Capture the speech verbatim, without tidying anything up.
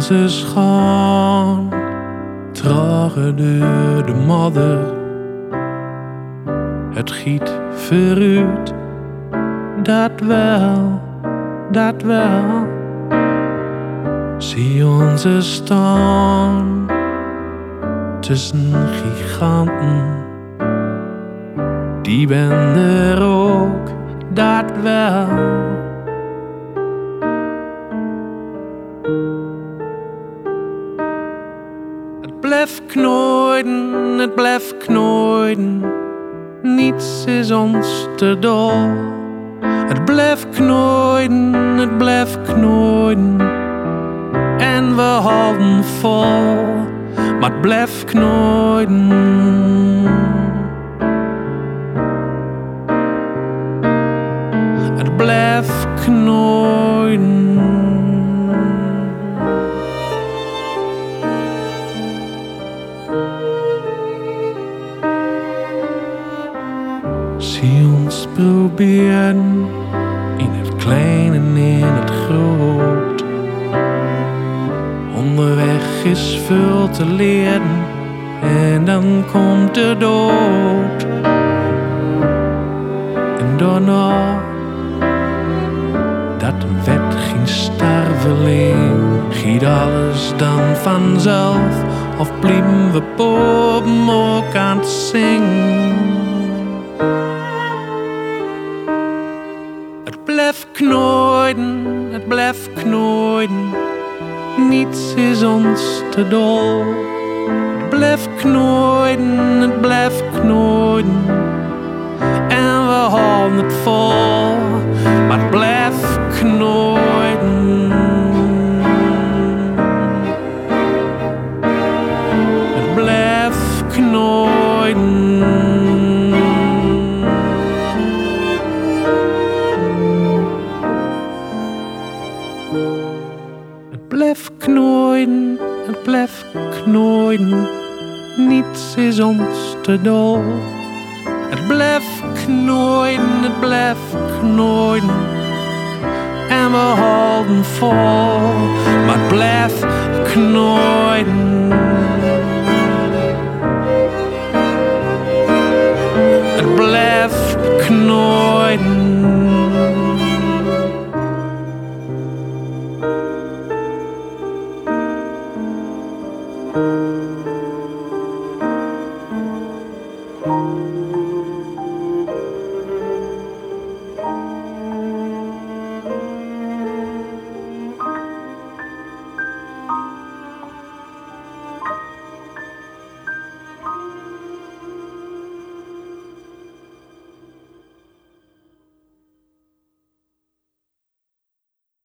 onze gaan tragen door de modder. Het giet vooruit, dat wel, dat wel. Zie onze staan tussen giganten. Die ben er ook, dat wel. Het blijft knooien, het blijft knooien. Niets is ons te dol. Het blijft knooien, het blijft knooien. En we houden vol, maar het blijft knooien. Het blijft knooien. Zie ons proberen, in het klein en in het groot. Onderweg is veel te leren en dan komt de dood. En daarna, dat werd geen sterveling, giet alles dan vanzelf, of blijven we popen ook aan het zingen. Het blijft knooien, het blijft knooien. Niets is ons te dol. Het blijft knooien, het blijft knooien. En we houden het vol, maar het blijft knooien. Het blijft knooien. Het blijft knooien, het blijft knooien. Niets is ons te dol. Het blijft knooien, het blijft knooien. En we houden vol, maar het blijft knooien. Het blijft knooien. Thank you.